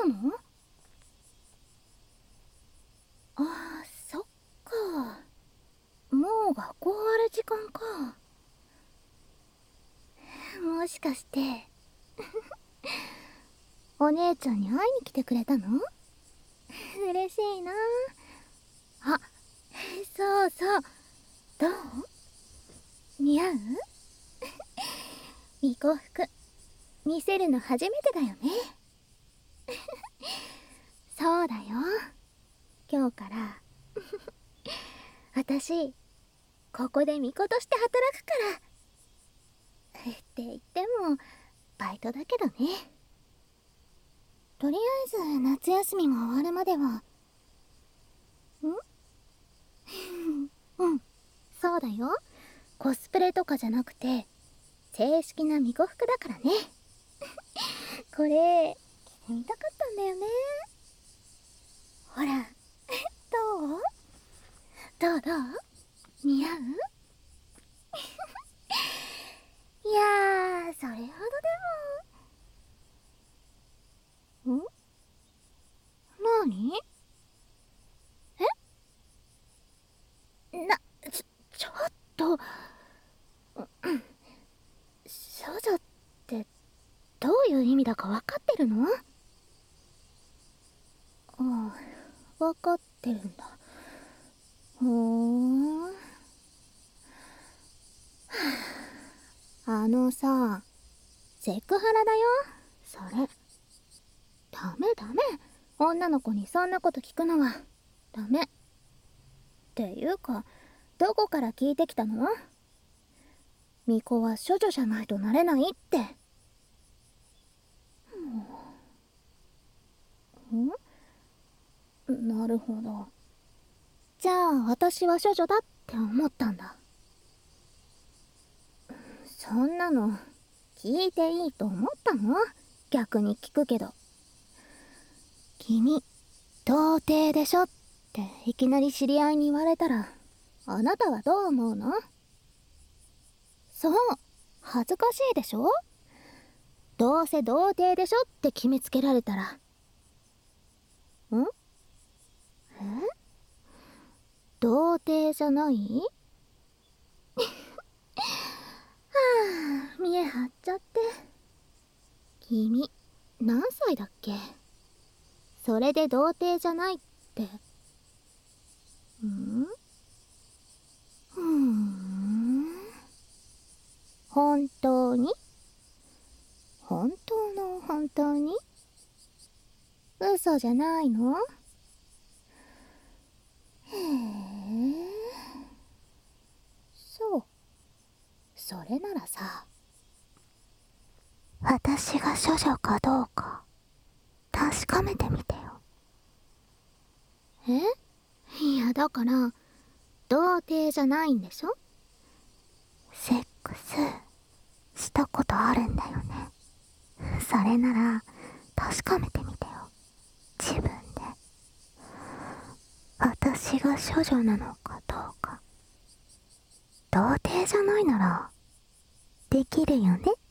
たの？ああ、そっか。もう学校終わる時間か。もしかしてお姉ちゃんに会いに来てくれたの？嬉しいな。あ、そうそう。どう？似合う？巫女服見せるの初めてだよね。そうだよ。今日から私ここで巫女として働くから。って言ってもバイトだけどね。とりあえず夏休みが終わるまでは。うん、そうだよ。コスプレとかじゃなくて正式な巫女服だからね。これ着てみたかったんだよね。ほらどう？どう？似合う？いやー、それほどでも。なに？ちょっと、少女ってどういう意味だか分かってるの？ああ、分かってるんだ。ほーん。さ、セクハラだよ、それ。ダメダメ。女の子にそんなこと聞くのはダメ。っていうか、どこから聞いてきたの？巫女は処女じゃないとなれないって。なるほど。じゃあ私は処女だって思ったんだ。そんなの聞いていいと思ったの？逆に聞くけど。君童貞でしょっていきなり知り合いに言われたら、あなたはどう思うの？そう、恥ずかしいでしょ？どうせ童貞でしょって決めつけられたら。童貞じゃない？はあ、見え張っちゃって。君何歳だっけ？それで童貞じゃないって。ふーん。本当に？本当の本当に？嘘じゃないの？へえ。そう。それならさ、私が処女かどうか確かめてみてよ。いや、だから童貞じゃないんでしょ？セックスしたことあるんだよね。それなら確かめてみてよ、自分で。私が処女なのかどうか。童貞じゃないならできるよね。